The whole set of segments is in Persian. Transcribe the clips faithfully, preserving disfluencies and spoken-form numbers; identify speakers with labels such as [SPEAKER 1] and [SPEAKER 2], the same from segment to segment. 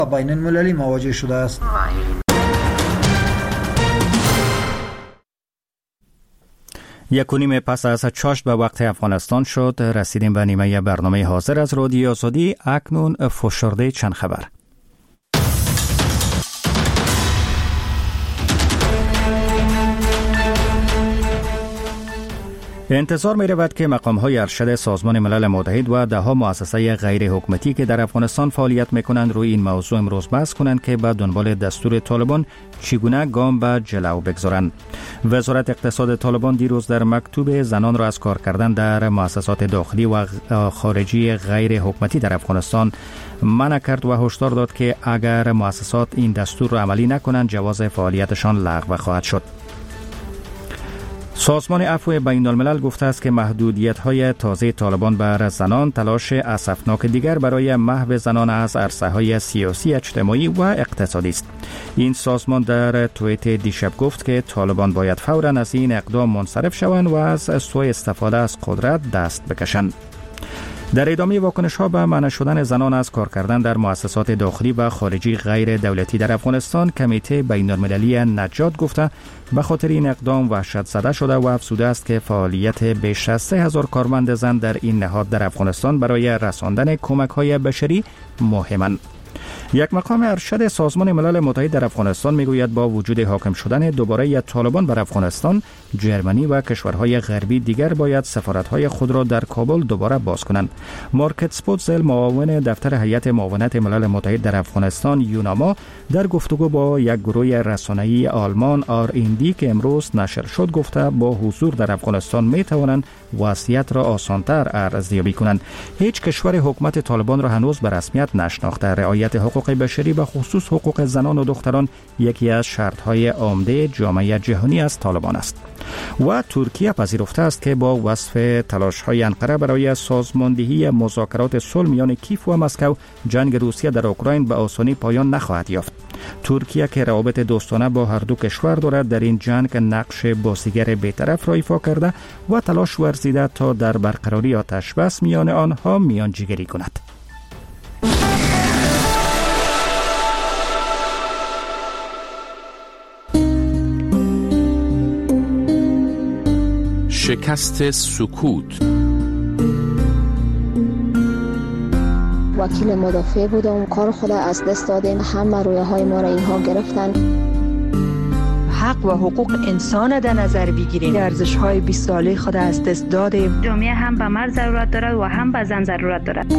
[SPEAKER 1] بین المللی مواجه شده است.
[SPEAKER 2] یک و نیم پس از چاشت به وقت افغانستان شد. رسیدیم به نیمه برنامه حاضر از رادیو آزادی. اکنون فشرده چند خبر. انتظار می رود که مقام‌های ارشد سازمان ملل متحد و ده‌ها مؤسسه غیر حکومتی که در افغانستان فعالیت می‌کنند روی این موضوع امروز بحث کنند که به دنبال دستور طالبان چگونه گام به جلو بگذارند. وزارت اقتصاد طالبان دیروز در مکتوب زنان را از کار کردن در مؤسسات داخلی و خارجی غیر حکومتی در افغانستان منع کرد و هشدار داد که اگر مؤسسات این دستور را عملی نکنند جواز فعالیتشان لغو خواهد شد. سازمان عفو بین الملل گفته است که محدودیت‌های تازه طالبان بر زنان تلاش اسفناک دیگر برای محو زنان از عرصه‌های سیاسی، اجتماعی و اقتصادی است. این سازمان در توییت دیشب گفت که طالبان باید فوراً از این اقدام منصرف شوند و از سوء استفاده از قدرت دست بکشند. در ادامه واکنش‌ها به منع شدن زنان از کار کردن در مؤسسات داخلی و خارجی غیر دولتی در افغانستان، کمیته بین‌المللی نجات گفته به خاطر این اقدام وحشت زده شده و افسوده است که فعالیت بیش از سه هزار کارمند زن در این نهاد در افغانستان برای رساندن کمک‌های بشری مهمند. یک مقام ارشد سازمان ملل متحد در افغانستان میگوید با وجود حاکم شدن دوباره طالبان بر افغانستان، جرمنی و کشورهای غربی دیگر باید سفارت‌های خود را در کابل دوباره باز کنند. مارکت سپوتزل، معاون دفتر هیئت معاونت ملل متحد در افغانستان یوناما، در گفتگو با یک گروه رسانه‌ای آلمان آر این دی که امروز نشر شد گفته با حضور در افغانستان میتوانند وضعیت را آسان‌تر ارزیابی کنند. هیچ کشور حکومت طالبان را هنوز به رسمیت نشناخته. رعایت حقوق بشری و خصوص حقوق زنان و دختران یکی از شرط‌های عمده جامعه جهانی از طالبان است. و ترکیه پذیرفته است که با وصف تلاش‌های انقره برای سازماندهی مذاکرات صلح میان کیف و مسکو، جنگ روسیه در اوکراین به آسانی پایان نخواهد یافت. ترکیه که روابط دوستانه با هر دو کشور دارد در این جنگ نقش بازیگر بی‌طرف را ایفا کرده و تلاش ورزیده تا در برقراری آتش بس میان آنها میانجیگری کند.
[SPEAKER 3] شکست سکوت.
[SPEAKER 4] وکیل مدافع بودم، کار خود از دست دادیم، همه رویه های ما را اینها گرفتن.
[SPEAKER 5] حق و حقوق انسان در نظر بگیریم. ارزش های بیست ساله خود از دست دادیم.
[SPEAKER 6] جامعه هم به مرد ضرورت دارد و هم به زن ضرورت دارد.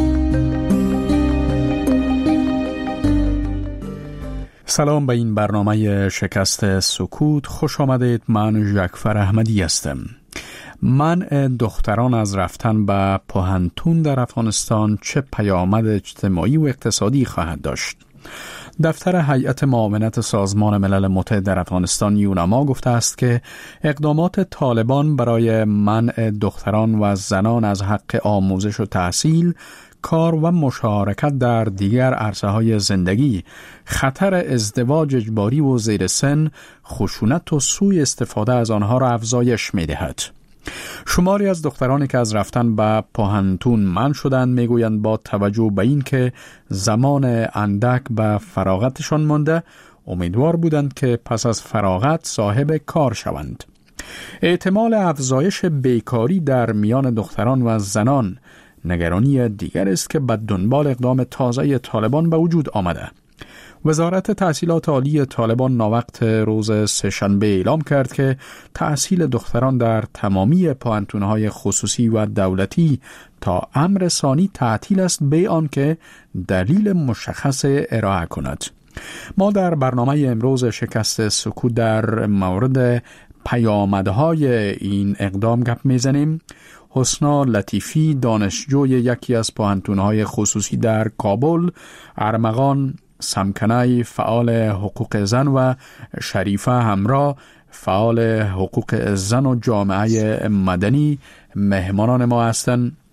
[SPEAKER 3] سلام به این برنامه شکست سکوت. خوش آمدید. من جعفر احمدی هستم. منع دختران از رفتن به پوهنتون در افغانستان چه پیامد اجتماعی و اقتصادی خواهد داشت؟ دفتر هیئت معاونت سازمان ملل متحد در افغانستان یوناما گفته است که اقدامات طالبان برای منع دختران و زنان از حق آموزش و تحصیل، کار و مشارکت در دیگر عرصه‌های زندگی، خطر ازدواج اجباری و زیر سن، خشونت و سوء استفاده از آنها را افزایش می‌دهد. شماری از دخترانی که از رفتن به پوهنتون منع شدند میگویند با توجه به این که زمان اندک به فراغتشان مانده، امیدوار بودند که پس از فراغت صاحب کار شوند. احتمال افزایش بیکاری در میان دختران و زنان نگرانی دیگر است که به دنبال اقدام تازه طالبان به وجود آمده. وزارت تحصیلات عالی طالبان ناوقت روز سه‌شنبه اعلام کرد که تحصیل دختران در تمامی پوهنتون‌های خصوصی و دولتی تا امر ثانی تعطیل است به آنکه دلیل مشخص ارائه کند. ما در برنامه امروز شکست سکوت در مورد پیامدهای این اقدام گپ میزنیم. حسنا لطیفی، دانشجوی یکی از پوهنتون‌های خصوصی در کابل، ارمغان سمکنای فعال حقوق زن و شریفه همراه فعال حقوق زن و جامعه مدنی مهمانان ما هستند.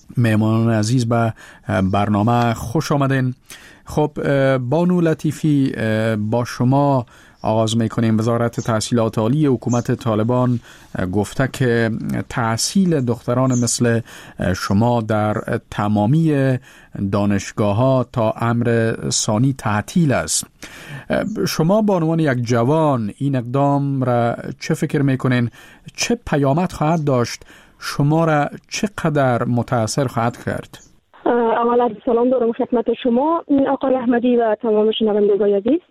[SPEAKER 3] مهمان عزیز به برنامه خوش آمدین. خب بانو لطیفی، با شما آغاز میکنیم. وزارت تحصیلات عالی حکومت طالبان گفته که تحصیل دختران مثل شما در تمامی دانشگاه ها تا امر ثانی تعطیل است. شما به عنوان یک جوان این اقدام را چه فکر میکنین؟ چه پیامد خواهد داشت؟ شما را چقدر متاثر خواهد کرد؟
[SPEAKER 7] اولا سلام دارم خدمت شما آقای احمدی و تمام شنوندگان عزیز.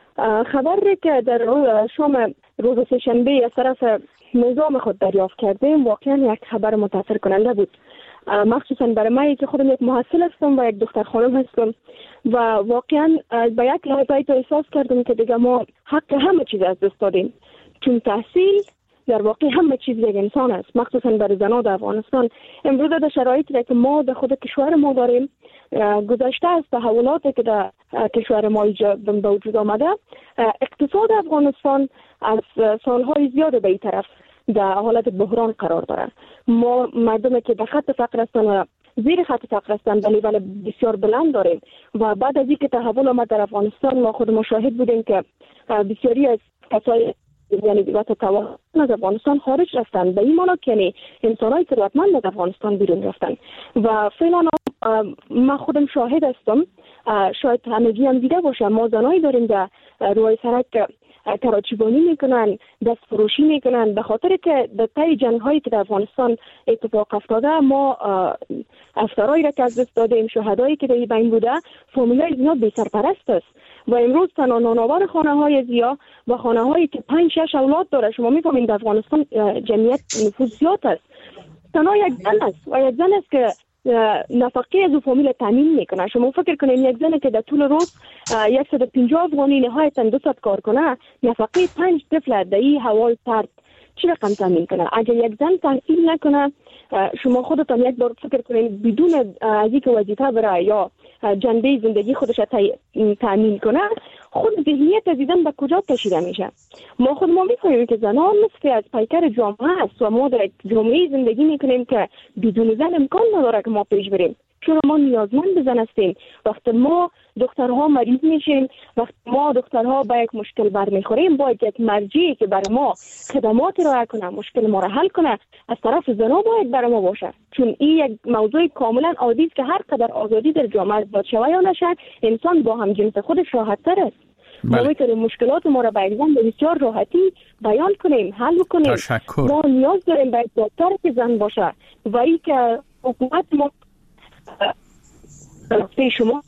[SPEAKER 7] خبری که در روز شام روز سه‌شنبه از طرف نظام خود دریافت کردیم واقعا یک خبر متاثر کننده بود، مخصوصا برای من که خودم یک محصل هستم و یک دختر خانم هستم و واقعا به یک لحظه تو احساس کردم که دیگه ما حق همه چیز از دست دادیم، چون تحصیل در واقع همه چیز یک انسان است، مخصوصا برای زنان در افغانستان. امروز در شرایطی که ما در خود کشور ما داریم گذشته از تحولاتی که در کشور ما به وجود آمده، اقتصاد افغانستان از سالهای زیاد به این طرف در حالت بحران قرار داره. ما مردمی که در خط فقر هستن و زیر خط فقر هستن به لیول بسیار بلند داریم و بعد از اینکه تحول آمد در افغانستان ما خود مشاهد بودیم که بسیاری از کسای یعنی وقت توان از افغانستان خارج رفتن، به این معنی که یعنی انسان‌های ثروتمند از افغانستان بیرون رفتن و فعلا من خودم شاهد هستم، شاید همگی هم دیده باشه، ما زنایی داریم در روی سرک کراچیبانی میکنن، دست فروشی میکنن، به خاطر که در طی جنگ هایی که در افغانستان اتفاق افتاده ما افسرایی را که از دست دادیم، شهدایی که در بین بوده، فامیلای زیاد بی سرپرست است و امروز تنها نانآور خانه های زیا و خانه هایی که پنج شش اولاد داره، شما میفهمید در افغانستان جمعیت نفوذ زیاد است، تنها یک زن است و یک زن است که نفقه از او فامیل تامین میکنه. شما فکر کنید یک زن که در طول روز صد و پنجاه افغانی نهایتا دو ساعت کار کنه، نفقه پنج طفل در این هوای سرد چی رقم تامین کنه؟ اگر یک زن تحصیل نکنه، شما خودتان یک بار فکر کنید بدون از اینکه وظیفه بره یا جنبه زندگی خودش تامین کنه، خود ذهنیت عزیزان به کجا کشیده میشه؟ ما خود ما میفهمیم که زنان نصف از پیکر جامعه است و ما در جامعه زندگی میکنیم که بدون زن امکان نداره که ما پیش بریم، چون ما نیازمند به زن هستیم. وقتی ما دخترها مریض میشیم، وقتی ما دخترها با یک مشکل برمیخوریم، باید یک مرجعی که برای ما خدمات ارائه کنه، مشکل ما را حل کنه، از طرف زنها باید برای ما باشه، چون این یک موضوع کاملا عادی است که هر قدر آزادی در جامعه داد شود یا نشه، انسان با هم جنس خودش راحت تر است. ما میتونیم مشکلات ما را به یک زن بسیار راحتی بیان کنیم، حل کنیم.
[SPEAKER 3] تشکر.
[SPEAKER 7] ما نیاز داریم به یک دکتر که زن باشه و این که حکومت ما به شما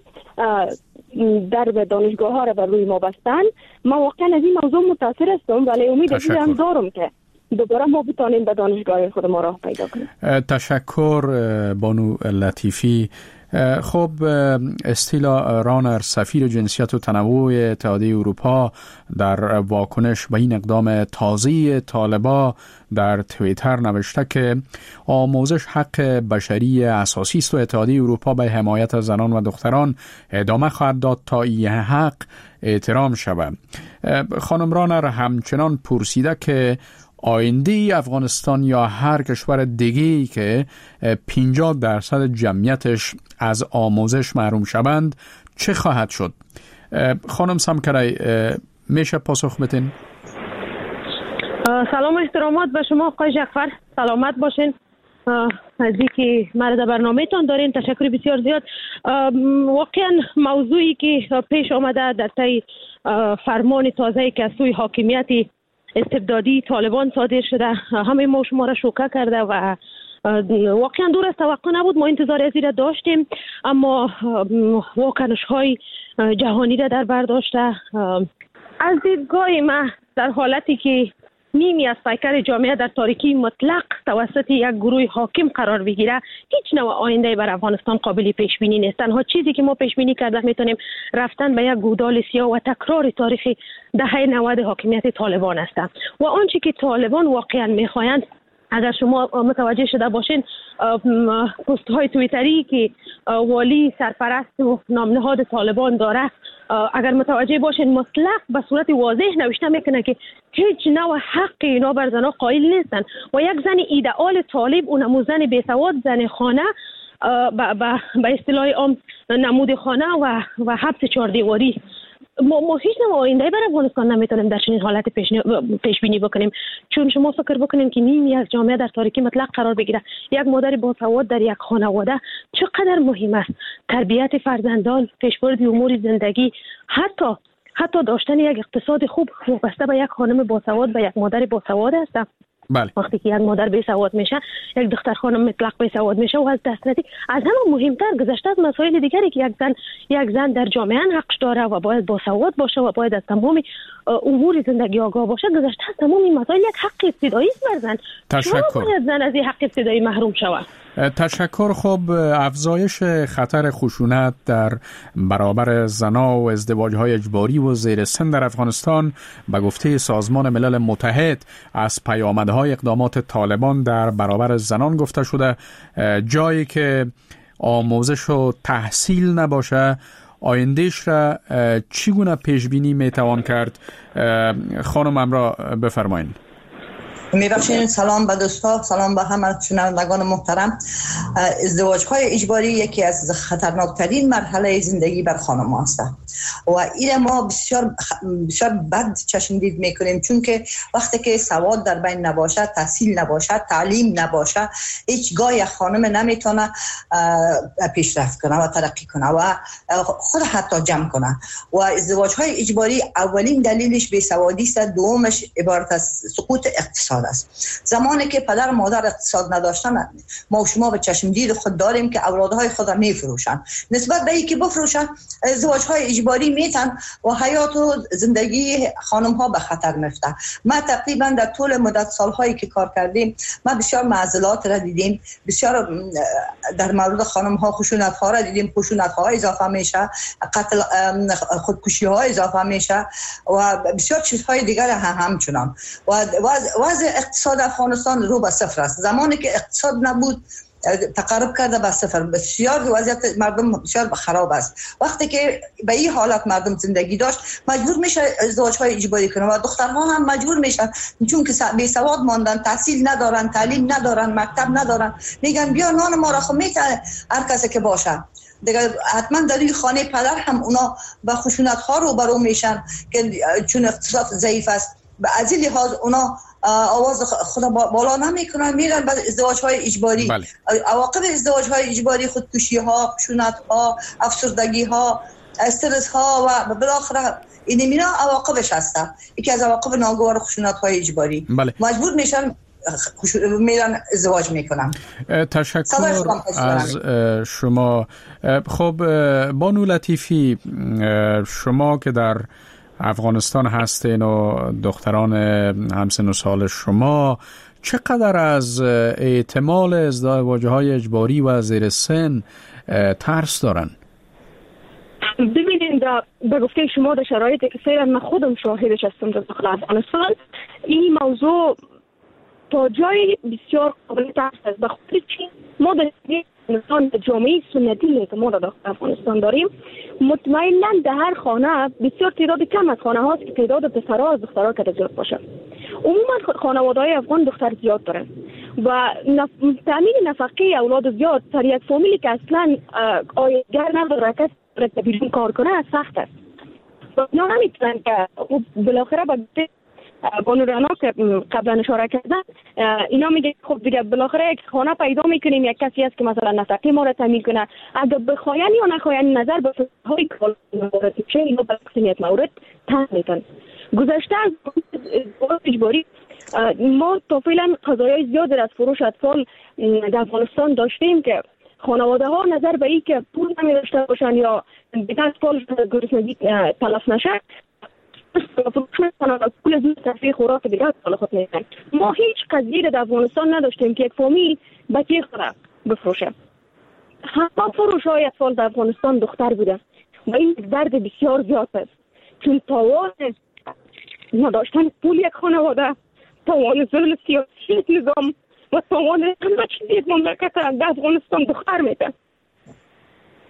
[SPEAKER 7] در به دانشگاه ها را بر روی ما بستن، ما واقعا از این موضوع متاثر هستم، ولی امید هم دارم که دوباره ما بتانیم به دانشگاه خود ما راه پیدا کنیم.
[SPEAKER 3] تشکر بانو لطیفی. خب استیلا رانر، سفیر جنسیت و تنوع اتحادیه اروپا، در واکنش به این اقدام تازه طالبان در توییتر نوشته که آموزش حق بشری اساسی است و اتحادیه اروپا به حمایت از زنان و دختران ادامه خواهد داد تا این حق احترام شود. خانم رانر همچنان پرسیده که آینده افغانستان یا هر کشور دیگه‌ای که پنجاه درصد جمعیتش از آموزش محروم شوند چه خواهد شد؟ خانم سمکرای میشه پاسخ بدین؟
[SPEAKER 8] سلام و احترامات به شما آقای جعفر، سلامت باشین. از اینکه مرا در برنامه‌تان دارین تشکر بسیار زیاد. واقعا موضوعی که پیش آمده در طی فرمان تازه‌ای که از سوی حاکمیت استبدادی طالبان صادر شده همه ما شما را شوکه کرده و واقعا دور از توقع نبود. ما انتظار از این داشتیم، اما واکنش های جهانی را در بر داشته. از دیدگاه ما در حالتی که نیمی از پیکر جامعه در تاریکی مطلق توسط یک گروه حاکم قرار بگیره، هیچ نوع آینده بر افغانستان قابل پیش بینی نیست. تنها چیزی که ما پیش بینی کرده میتونیم رفتن به یک گودال سیاه و تکرار تاریخی دهه نود حاکمیت طالبان است و آنچه که طالبان واقعا میخواهند. اگر شما متوجه شده باشین پست های توییتری که والی سرپرست و نامنهاد طالبان داره اگر متوجه باشین مطلق به صورت واضح نوشته میکنه که هیچ نوع حق اینا بر زنها قائل نیستن و یک زن ایدئال طالب و نموزن بیسواد زن خانه به اصطلاح عام نمود خانه و و حبس چهار دیواری. ما, ما هیچ نوع آینده بر افغانستان نمیتونیم در چنین حالت پیش, پیش بینی بکنیم، چون شما فکر بکنیم که نیمی از جامعه در تاریکی مطلق قرار بگیره. یک مادر باسواد در یک خانواده چقدر مهم است. تربیت فرزندان، پیشبرد امور زندگی، حتی حتی داشتن یک اقتصاد خوب وابسته به یک خانم باسواد و یک مادر باسواد است.
[SPEAKER 3] بله.
[SPEAKER 8] وقتی که یک مادر بی سواد میشه، یک دختر خانم مطلق بی سواد میشه و از دسترسی از همه مهمتر گذشته از مسائل دیگری که یک زن یک زن در جامعه حقش داره و باید با سواد باشه و باید از تمام امور زندگی آگاه باشه، گذشته از تمام این مسائل یک حق ابتدایی است بر زن.
[SPEAKER 3] تشکر.
[SPEAKER 8] باید زن از این حق ابتدایی محروم شود.
[SPEAKER 3] تشکر. خب افزایش خطر خشونت در برابر زنا و ازدواج‌های اجباری و زیر سن در افغانستان به گفته سازمان ملل متحد از پیامدهای اقدامات طالبان در برابر زنان گفته شده. جایی که آموزش و تحصیل نباشه آیندهش را چگونه پیش بینی میتوان کرد؟ خانم امرا بفرمایید.
[SPEAKER 9] میبخشین. سلام به دوستا، سلام به همه شنوندگان محترم. ازدواج های اجباری یکی از خطرناکترین مرحله زندگی بر خانم است و این ما بسیار بسیار بد چشمدید میکنیم، چون که وقتی که سواد در بین نباشه، تحصیل نباشه، تعلیم نباشه، هیچگاه خانم نمیتونه پیشرفت کنه و ترقی کنه و خود حتی جمع کنه. و ازدواج های اجباری اولین دلیلش بیسوادی است، دومش عبارت از سقوط اقتصاد است. زمانی که پدر و مادر اقتصاد نداشتن، ما و شما به چشم دید خود داریم که اولادهای خود را میفروشن. نسبت به اینکه بفروشن، ازدواج‌های اجباری میتن و حیات و زندگی خانم‌ها به خطر میفته. ما تقریبا در طول مدت سال‌هایی که کار کردیم، ما بسیار معضلات را دیدیم، بسیار در مورد خانم‌ها خشونت‌ها را دیدیم، خشونت‌ها اضافه میشه، قتل خودکشی‌ها اضافه میشه و بسیار چیزهای دیگر هم همچنان. و وضع اقتصاد افغانستان رو به صفر است. زمانی که اقتصاد نبود تقرب کرده به صفر. بسیار وضعیت مردم بسیار خراب است. وقتی که به این حالت مردم زندگی داشت، مجبور میشه ازدواج‌های اجباری کنه و دخترها هم مجبور میشن، چون که بی سواد ماندن، تحصیل ندارن، تعلیم ندارن، مکتب ندارن، میگن بیا نان ما را خو میتونه هر کسی که باشه. دیگه حتما در این خانه پدر هم اونا به خشونت ها رو برو میشن که چون اقتصاد ضعیف است. از این لحاظ اونا آواز خود بالا نمیکنن، میرن به ازدواج های اجباری. بله. عواقب ازدواج های اجباری خودکشی ها، خشونت ها، افسردگی ها، استرس ها و بالاخره این مینا عواقبش هستن. یکی از عواقب ناگوار خشونت های اجباری. بله. مجبور میشن میرن ازدواج میکنن.
[SPEAKER 3] تشکر از شما. خب بانو لطیفی، شما که در افغانستان هستین و دختران همسن و سال شما چقدر از احتمال ازدواج‌های اجباری و زیر سن ترس دارن؟
[SPEAKER 7] ببینید، به گفته شما در شرایطی که فعلا من خودم شاهدش هستم در داخل افغانستان، این موضوع تا جای بسیار قابل ترس است. به خاطر چی؟ ما در افغانستان جامعه سنتی که ما در داخل افغانستان داریم، مطمئناً در هر خانه بسیار تعداد کم از خانه هاست که تعداد پسرها از دخترها که زیاد باشه. عموما خانواده‌های افغان دختر زیاد دارن و نف... تامین نفقه اولاد زیاد در یک فامیلی که اصلاً آیدگر نداره، کسی که بیرون کار کنه سخت است. و اینا نمیتونن که بالاخره با بانو رانا که قبلا اشاره کردن، اینا میگه خب دیگه بالاخره یک خانه پیدا میکنیم، یک کسی هست که مثلا نفقه ما را تامین کنه. اگر بخواین یا نخواین نظر به فقهای کالات چه اینا به اکثریت مورد تن میتن. گذشته از اجباری ما تا فعلا قضایای زیاد از فروش اطفال در افغانستان داشتیم که خانواده ها نظر به این که پول نمی داشته باشن یا به اطفال گرسنگی تلف نشه، پول زود تصفیه خوراک دیگر سال خود میزن. ما هیچ قضیه در افغانستان نداشتیم که یک فامیل بچه خود بفروشه. همه فروش های اطفال در افغانستان دختر بوده و این درد بسیار زیاد است، چون تاوان نداشتن پول یک خانواده، تاوان ظلم سیاسی نظام و تاوان همه چیز یک مملکت در افغانستان دختر میده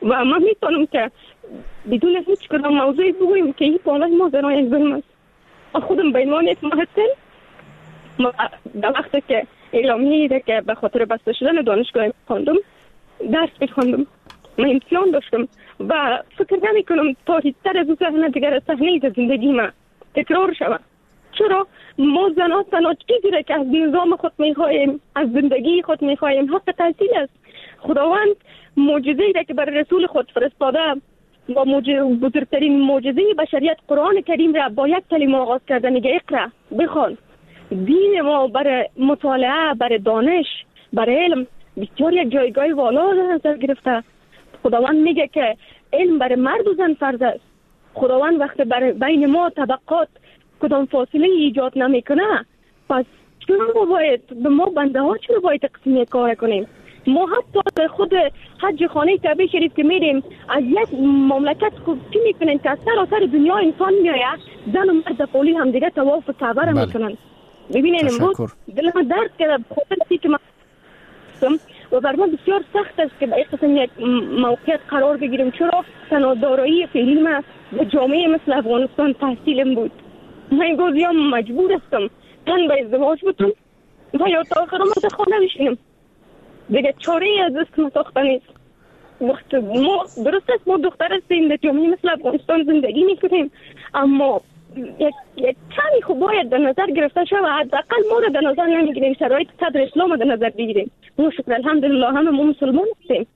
[SPEAKER 7] و ما میتونم که بدون هیچ کدام موضوعی بگویم که این بالای ما زنان یک ظلم است. خودم به عنوان یک محصل در وقتی که اعلامیه ده که به خاطر بسته شدن دانشگاه خواندم درس بخواندم، من امتحان داشتم و فکر نمی کنم تا هیچتر از صحنه دیگر صحنه زندگی من تکرار شود. چرا ما زنان تنها چیزی را که از نظام خود میخواهیم، از زندگی خود میخواهیم، حق تحصیل است. خداوند معجزه‌ای را که بر رسول خود فرستاده و بزرگترین معجزه بشریت قرآن کریم را با یک کلمه آغاز کرده، میگه اقرا، بخوان. دین ما برای مطالعه، برای دانش، برای علم بسیار یک جایگاه والا در نظر گرفته. خداوند میگه که علم برای مرد و زن فرض است. خداوند وقتی برای بین ما طبقات کدام فاصله ایجاد نمیکنه، پس چرا باید به ما بنده ها چرا باید تقسیم کار کنیم؟ ما حتی در خود حج خانه کعبه شریف که میریم از یک مملکت چی میکنن که از سراسر دنیا انسان میآید، زن و مرد پولی هم دیگه طواف کعبه را میکنن. ببینید امروز دل من درد کرده خاطر که من و بر من بسیار سخت است که به این قسم یک موقعیت قرار بگیریم. چرا تنها دارایی فعلی من به جامعه مثل افغانستان تحصیلم بود. من گوز یا مجبور هستم من به ازدواج بودم و یا تا آخر ما خانه بشینم دیگه، چاره از دست متاخته نیست. وقت ما درست است ما دختر هستیم در جامعه مثل افغانستان زندگی میکنیم، اما یک یک کمی خوب باید در نظر گرفته شود. حداقل ما رو در نظر نمیگیریم، شرایط صدر اسلام رو در نظر بگیریم. ما شکر الحمدلله همه ما مسلمان هستیم.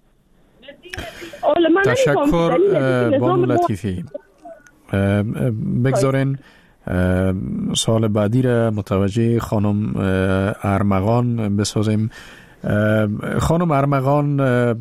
[SPEAKER 3] تشکر بانو لطیفی. بگذارین سوال بعدی را متوجه خانم ارمغان بسازیم. خانم ارمغان،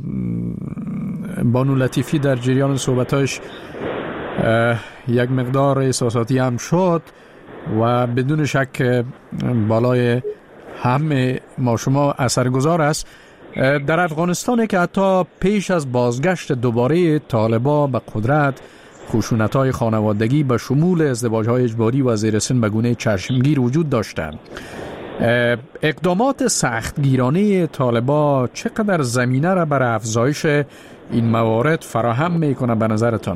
[SPEAKER 3] بانو لطیفی در جریان صحبتاش یک مقدار احساساتی هم شد و بدون شک بالای همه ما شما اثرگذار است. در افغانستان که حتی پیش از بازگشت دوباره طالبا به قدرت، خشونت‌های خانوادگی به شمول ازدواج‌های اجباری و زیر سن به گونه چشمگیر وجود داشتند. اقدامات سختگیرانه طالبا چقدر زمینه را برای افزایش این موارد فراهم میکنه به نظرتان؟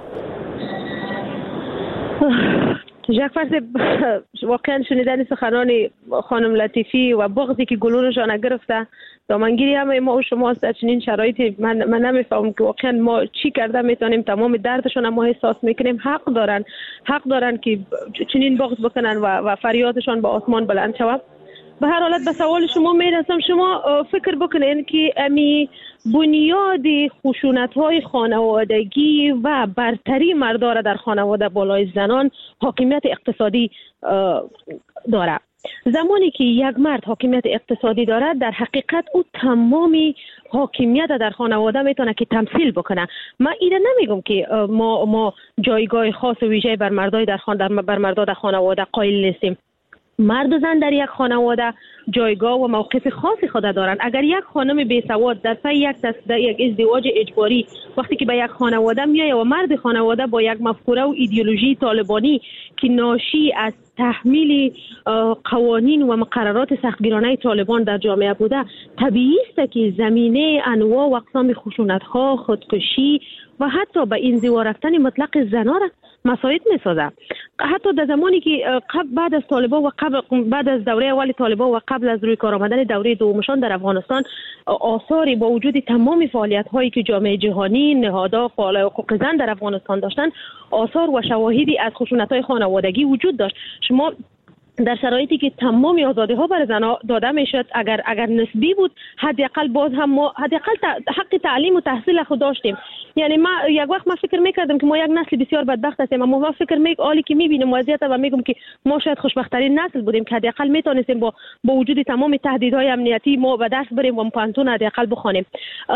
[SPEAKER 8] جعفر، واقعا شنیدن سخنان خانم لطیفی و بغضی که گلونشان گرفته دامنگیری همه ما و شما در چنین شرایطی من من نمیفهمم که واقعا ما چی کرده میتونیم تمام دردشون ما احساس میکنیم. حق دارن حق دارن که چنین بغض بکنن و و فریادشان به آسمان بلند شود. به هر حالت به سوال شما میرسم، شما فکر بکنین که امی بنیاد خشونت‌های خانوادگی و برتری مرداره در خانواده بالای زنان حاکمیت اقتصادی داره. زمانی که یک مرد حاکمیت اقتصادی دارد، در حقیقت او تمامی حاکمیت در خانواده میتونه که تمثیل بکنه. من اینا نمیگم که ما ما جایگاه خاص و ویژه بر مردای در خان در بر مردای در خانواده قائل نیستیم. مرد و زن در یک خانواده جایگاه و موقف خاصی خود دارند. اگر یک خانم بیسواد در پی یک در یک ازدواج اجباری وقتی که به یک خانواده میایه و مرد خانواده با یک مفکوره و ایدئولوژی طالبانی که ناشی از تحمیل قوانین و مقررات سختگیرانه طالبان در جامعه بوده، طبیعی است که زمینه انواع و اقسام خشونت‌ها، خودکشی و حتی به انزوا رفتن مطلق زنان را مساعد می‌سازه. حتی در زمانی که قبل بعد از طالبان و قبل بعد از دوره اول طالبان و قبل از روی کار آمدن دوره دومشان در افغانستان، آثاری با وجود تمام فعالیت‌هایی که جامعه جهانی نهادها فعال حقوق زن در افغانستان داشتند، آثار و شواهدی از خشونت‌های خانوادگی وجود داشت. شما در شرایطی که تمامی آزادی ها برای زنها داده میشد، اگر اگر نسبی بود، حداقل باز هم ما حداقل حق تعلیم و تحصیل خود داشتیم. یعنی ما یک وقت ما فکر میکردم که ما یک نسل بسیار بدبخت هستیم، اما ما فکر میک عالی که میبینیم وضعیت و میگم که ما شاید خوشبخت‌ترین نسل بودیم که حداقل میتونستیم با با وجود تمام تهدیدهای امنیتی ما به درس بریم و پانتون حداقل بخوانیم.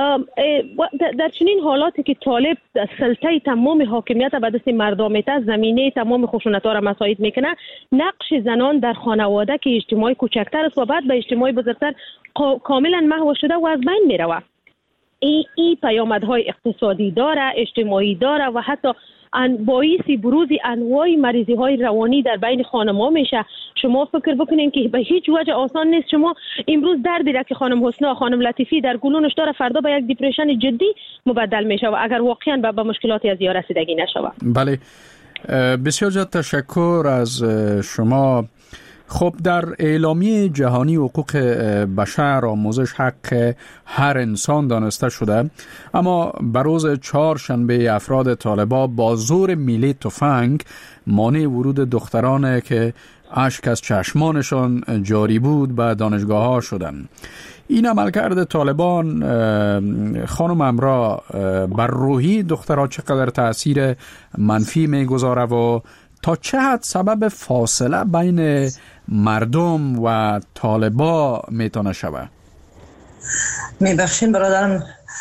[SPEAKER 8] در چنین حالاتی که طالب سلطه تمام حاکمیت به دست مردم میته، زمینه تمام خشونت‌ها را مساعد میکنه، نقش زنان در خانواده که اجتماعی کوچکتر است و بعد به اجتماعی بزرگتر کاملا محو شده و از بین میروه. این ای پیامدهای اقتصادی داره، اجتماعی داره و حتی ان باعث بروز انواع مریضی های روانی در بین خانم‌ها میشه. شما فکر بکنین که به هیچ وجه آسان نیست شما امروز دردی را که خانم حسنا خانم لطیفی در گلونش داره فردا به یک دیپرشن جدی مبدل میشه و اگر واقعا به مشکلاتی از یا رسیدگی نشود.
[SPEAKER 3] بله، بسیار زیاد تشکر از شما. خب در اعلامیه جهانی حقوق بشر آموزش حق هر انسان دانسته شده، اما بر روز چهارشنبه افراد طالبان با زور میله تفنگ مانع ورود دختران که اشک از چشمانشان جاری بود به دانشگاه ها شدند. این عملکرد طالبان خانم امرا بر روحی دخترها چقدر تأثیر منفی میگذاره و تا چه حد سبب فاصله بین مردم و طالبا میتونه شود؟
[SPEAKER 9] میبخشین برادرم،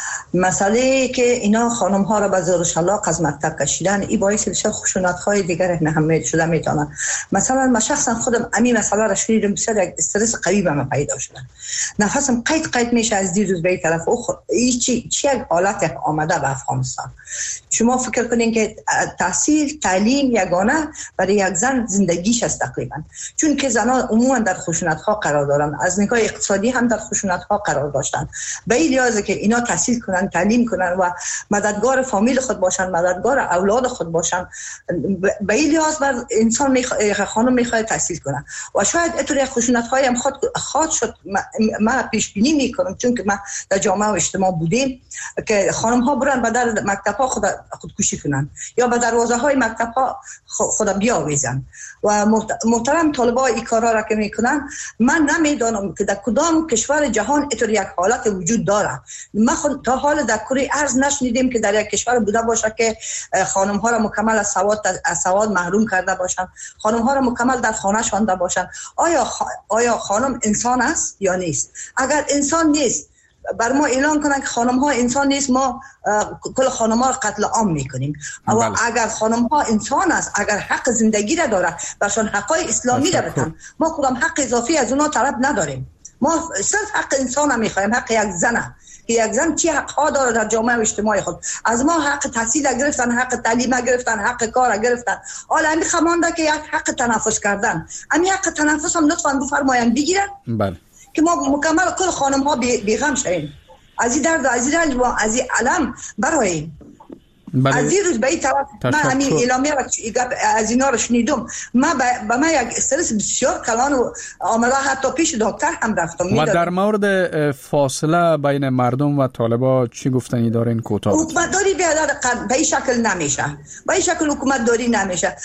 [SPEAKER 9] مسئله که اینا خانم ها را به زور شلاق از مکتب کشیدن این باعث بسیار خشونت های دیگر هم شده میتونه. مثلا من شخصا خودم امی مسئله را شنیدم، بسیار یک استرس قوی به من پیدا شده، نفسم قید قید میشه از دیر روز به این طرف. او چی چی یک حالت آمده به افغانستان. شما فکر کنین که تحصیل تعلیم یگانه برای یک زن زندگیش است تقریبا، چون که زنان عموما در خشونت ها قرار دارن، از نگاه اقتصادی هم در خشونت ها قرار داشتن. به این لحاظ که اینا تحصیل کنن، تعلیم کنن و مددگار فامیل خود باشن، مددگار اولاد خود باشن، به این لحاظ بر انسان میخواد خانم میخواد تحصیل کنه و شاید اینطور خشونت های هم خود خاط شد. من پیش بینی میکنم چون که من در جامعه و اجتماع بودیم که خانم ها برن به در مکتب ها خود خودکشی کنن یا به دروازه های مکتب ها خود بیاویزن و محترم طالبان این کارا را که میکنن، من نمیدانم که در کدام کشور جهان اینطور یک حالت وجود داره. ما خود تا حال در کره ارض نشنیدیم که در یک کشور بوده باشه که خانم ها را مکمل از سواد از سواد محروم کرده باشن، خانم ها را مکمل در خانه شانده باشن. آیا خ... آیا خانم انسان است یا نیست؟ اگر انسان نیست بر ما اعلان کنن که خانم ها انسان نیست، ما کل خانم ها قتل عام میکنیم. و اگر خانم ها انسان است، اگر حق زندگی را داره، برشان حقای اسلامی را بدن، ما کدام حق اضافی از اونا طلب نداریم. ما صرف حق انسان را میخوایم، حق یک زنه که یک زن چی حق ها داره در جامعه و اجتماع خود. از ما حق تحصیل گرفتن، حق تعلیم گرفتن، حق کار گرفتن. حالا همین خمانده که یک حق تنفس کردن، همین حق تنفس هم لطفاً بفرمایند بگیرن. بله، که ما مکمل کل خانم ها بیغم شدیم، از این درد و از این رنج و از این علم براییم. از این روز به این طرف من همین اعلامیه از اینا رو شنیدم، من به من یک استرس بسیار کلان و آمده، حتی پیش دکتر هم رفتم.
[SPEAKER 3] و در مورد فاصله بین مردم و طالبا چی گفتنی دارین کوتاه؟
[SPEAKER 9] حکومت داری به این شکل نمیشه، به این شکل حکومت داری نمیشه.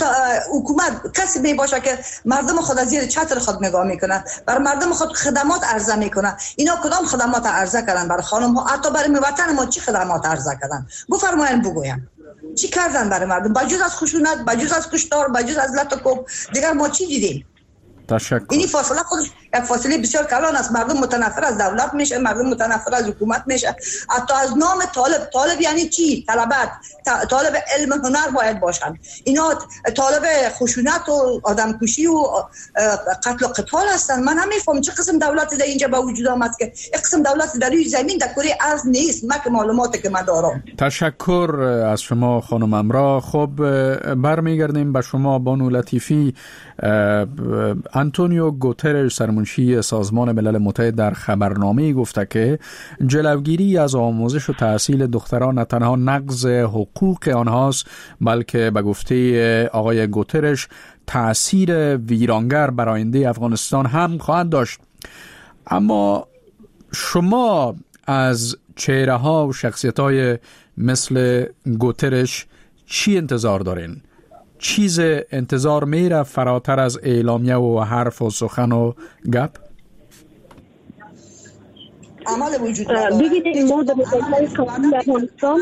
[SPEAKER 9] حکومت کسی می باشه که مردم خود از زیر چتر خود نگاه میکنه، بر مردم خود خدمات عرضه میکنه. اینا کدام خدمات عرضه کردن برای خانم ها؟ حتی برای وطن ما چی خدمات عرضه کردن؟ بفرمایید بگویم چی کردن برای مردم؟ بجز از خشونت، بجز از کشتار، بجز از لط و کوب، دیگر ما چی دیدیم؟
[SPEAKER 3] تشکر.
[SPEAKER 9] این فاصله خودش یک فاصله بسیار کلان است. مردم متنفر از دولت میشه، مردم متنفر از حکومت میشه، حتی از نام طالب. طالب یعنی چی؟ طلبت، طالب علم هنر باید باشن. اینا طالب خشونت و آدم کشی و قتل و قتال هستن. من نمیفهم چه قسم دولتی در اینجا به وجود آمد که یک قسم دولتی در روی زمین در کره ارض نیست. من که معلوماتی که من دارم.
[SPEAKER 3] تشکر از شما خانم امرا. خب برمیگردیم به شما بانو لطیفی. آنتونیو گوترش سرمنشی سازمان ملل متحد در خبرنامه‌ای گفته که جلوگیری از آموزش و تحصیل دختران نه تنها نقض حقوق آنهاست، بلکه به گفته آقای گوترش تأثیر ویرانگر بر آینده افغانستان هم خواهد داشت. اما شما از چهره ها و شخصیت های مثل گوترش چی انتظار دارین؟ چیز انتظار میره فراتر از اعلامیه و حرف و سخن و گپ؟
[SPEAKER 9] عمل وجود نداره.
[SPEAKER 7] ببینید ما در قانون افغانستان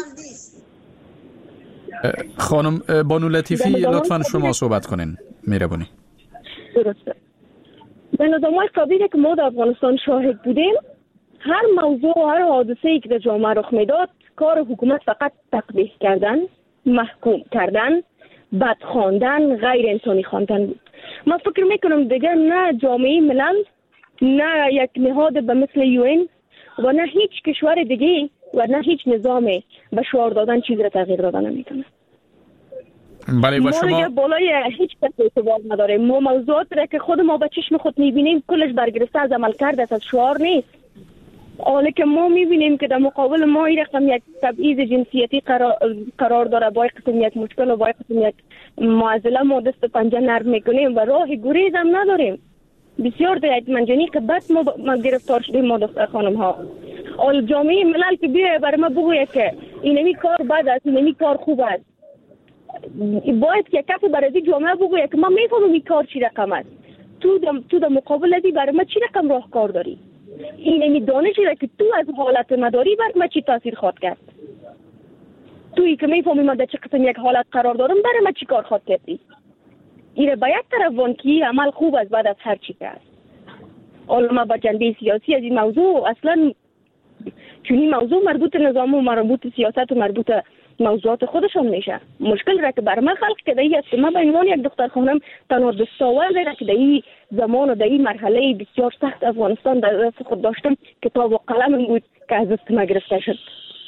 [SPEAKER 3] خانم بانو لطیفی لطفاً شما صحبت کنین. مهربانی.
[SPEAKER 7] درسته. به نظام قابلی که ما در افغانستان شاهد بودیم، هر موضوع و هر حادثه‌ای که در جامعه رخ میداد، کار حکومت فقط تقبیح کردن، محکوم کردن، بد خواندن، غیر انسانی خواندن بود. من فکر میکنم دیگر نه جامعه ملل، نه یک نهاد به مثل یو این و نه هیچ کشور دیگه ورنه هیچ نظامی به شعار دادن چیز را تغییر دادن نمیتونه.
[SPEAKER 3] بله و شما
[SPEAKER 7] ما بالای هیچ کس اعتبار نداریم. ما موضوعات را که خود ما به چشم خود میبینیم کلش برگرفته از عمل کرده است، از شعار نیست. حالا که ما میبینیم که در مقابل ما این رقم یک تبعیض جنسیتی قرار, قرار داره، با قسم یک مشکل و با قسم یک معضله ما دست پنجه نرم میکنیم و راه گریز هم نداریم. بسیار در منجنی که بس ما, ما گرفتار شدیم ما دختر خانم ها. اول جامعه ملل که بیایه برای ما بگویه که اینمی کار بد است، اینمی کار خوب است، باید که کسی برای جامعه بگویه که ما میفهمم این کار چی رقم است، تو در تو د مقابل ازی برای ما چی رقم راهکار داری، اینمی دانشی را که تو از حالت مداری برای ما چی تاثیر خواهد کرد، تویی که میفهمی ما در چه قسم یک حالت قرار دارم برای ما چی کار خواهد کردی. این با یک طرف وانکی عمل خوب است بعد از هر چی که است. حالا ما با جنبه سیاسی از این موضوع اصلا چون این موضوع مربوط نظام و مربوط سیاست و مربوط موضوعات خودشون میشه. مشکل را که بر من خلق کرده ای است که من به عنوان یک دختر خانم تنها دستاورد را که در این زمان و در این مرحله بسیار سخت افغانستان در دست خود داشتم کتاب و قلم بود که از دست ما گرفته شد.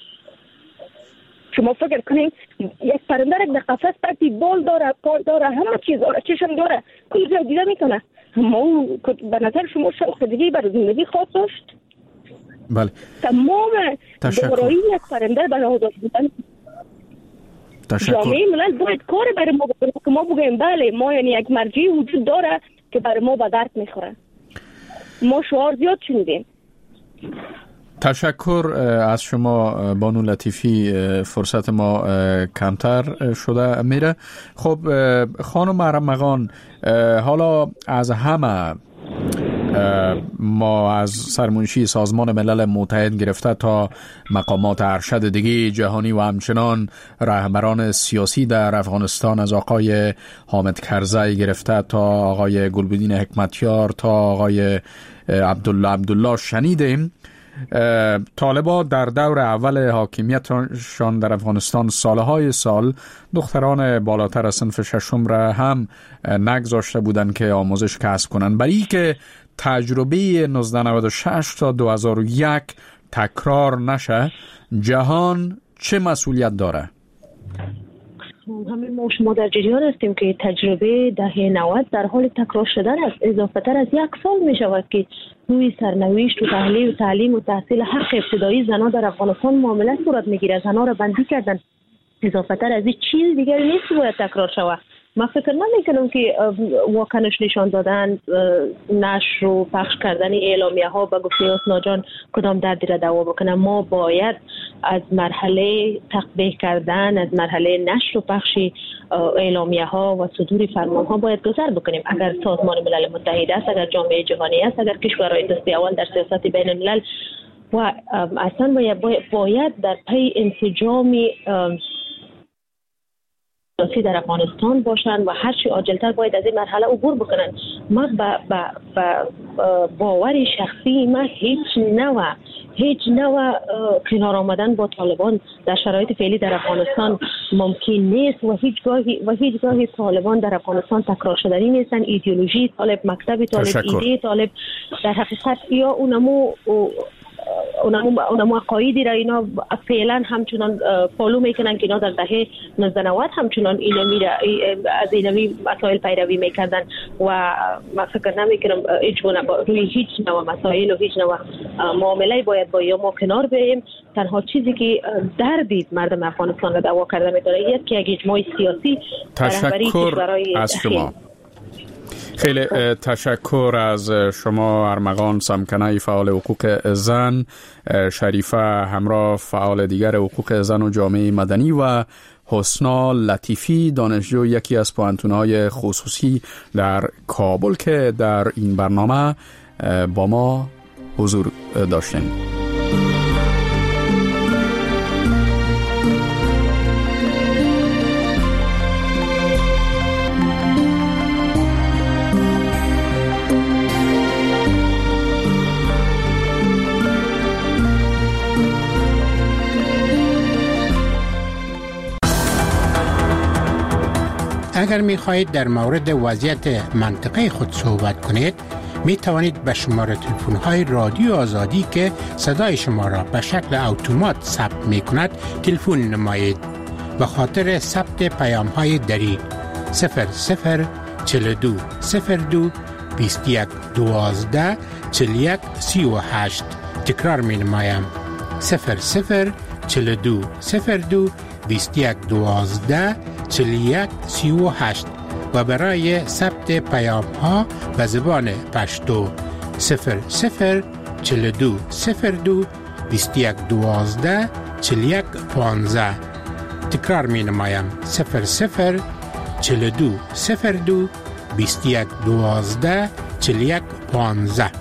[SPEAKER 7] شما فکر کنید یک پرنده را در قفس پرتی بال داره، پا داره، همه چیز داره، چشم داره، کل جا دیده میکنه. ما به نظر شما شوق دیگه برای زندگی خواهد داشت؟
[SPEAKER 3] بله.
[SPEAKER 7] تمام دارایی یک پرنده برای آزاد بودن. جامعه ملل باید کار برای ما بکنه که ما بگیم بله ما یعنی یک مرجعی وجود داره که برای ما به درد میخوره. ما شعار زیاد شنیدیم.
[SPEAKER 3] تشکر از شما بانو لطیفی. فرصت ما کمتر شده میره. خب خانم ارمغان، حالا از همه ما از سرمنشی سازمان ملل متحد گرفته تا مقامات ارشد دیگه جهانی و همچنان رهبران سیاسی در افغانستان از آقای حامد کرزی گرفته تا آقای گلبدین حکمتیار تا آقای عبدالله عبدالله شنیدیم. طالبان در دور اول حاکمیتشان در افغانستان سالهای سال دختران بالاتر از صنف ششم را هم نگذاشته بودند که آموزش کسب کنند. برای که تجربه نوزده نود و شش تا دو هزار و یک تکرار نشه، جهان چه مسئولیت داره؟
[SPEAKER 8] همین ما شما در جریان هستیم که تجربه دهه نود در حال تکرار شدن است. اضافه تر از یک سال می شود که روی سرنوشت و تعلیم و تعلیم و تحصیل حق ابتدایی زنان در افغانستان معامله صورت می گیرد. زنان را بندی کردن. اضافه تر از این چیز دیگری نیست باید تکرار شود. من فکر نمیکنم که واکنش نشان دادن، نشر و پخش کردن اعلامیه ها به گفته حسنا جان کدام دردی را دوا بکنه. ما باید از مرحله تطبیق کردن، از مرحله نشر و پخش اعلامیه ها و صدور فرمان ها باید گذر بکنیم. اگر سازمان ملل متحد است، اگر جامعه جهانی است، اگر کشورهای دست اول در سیاست بین الملل و اصلا باید, باید در پی انسجام در افغانستان باشند و هر چی عاجلتر باید از این مرحله عبور بکنند. ما با, با, با باور شخصی ما هیچ نوع هیچ نوع کنار آمدن با طالبان در شرایط فعلی در افغانستان ممکن نیست و هیچ گاهی و هیچ گاهی طالبان در افغانستان تکرار شدنی نیستن. ایدئولوژی طالب، مکتب طالب، ایده طالب در حقیقت یا اونمو اونمو عقایدی را اینا فعلا همچنان فالو میکنن که اینا در دهه نوزده نود همچنان اینمی را از اینمی مسائل پیروی میکردن و من فکر نمیکنم هیچ گونه روی هیچ نوع مسائل و هیچ نوع معامله باید با یا ما کنار بریم. تنها چیزی که دردید مردم افغانستان را دوا کرده میتونه یک یک اجماع سیاسی
[SPEAKER 3] تشکر از شما. خیلی تشکر از شما ارمغان سمکنه فعال حقوق زن، شریفه همراه فعال دیگر حقوق زن و جامعه مدنی و حسنا لطیفی دانشجو یکی از پوهنتون‌های خصوصی در کابل که در این برنامه با ما حضور داشتن.
[SPEAKER 10] اگر می خواهید در مورد وضعیت منطقه خود صحبت کنید می توانید به شماره تلفن های رادیو آزادی که صدای شما را به شکل اتومات ثبت می کند تلفن نمایید. به خاطر ثبت پیام های دری صفر صفر چهل و دو صفر دو بیست و یک دوازده چهل و یک سی و هشت. تکرار می نمایم صفر صفر چهل و دو صفر دو بیست و یک دوازده چهل و یک سی و هشت و برای ثبت پیام ها به زبان پشتو صفر صفر چهل و دو صفر دو بیست و یک دوازده چهل و یک پانزده. تکرار می نمایم صفر صفر چهل و دو صفر دو بیست و یک دوازده چهل و یک پانزده.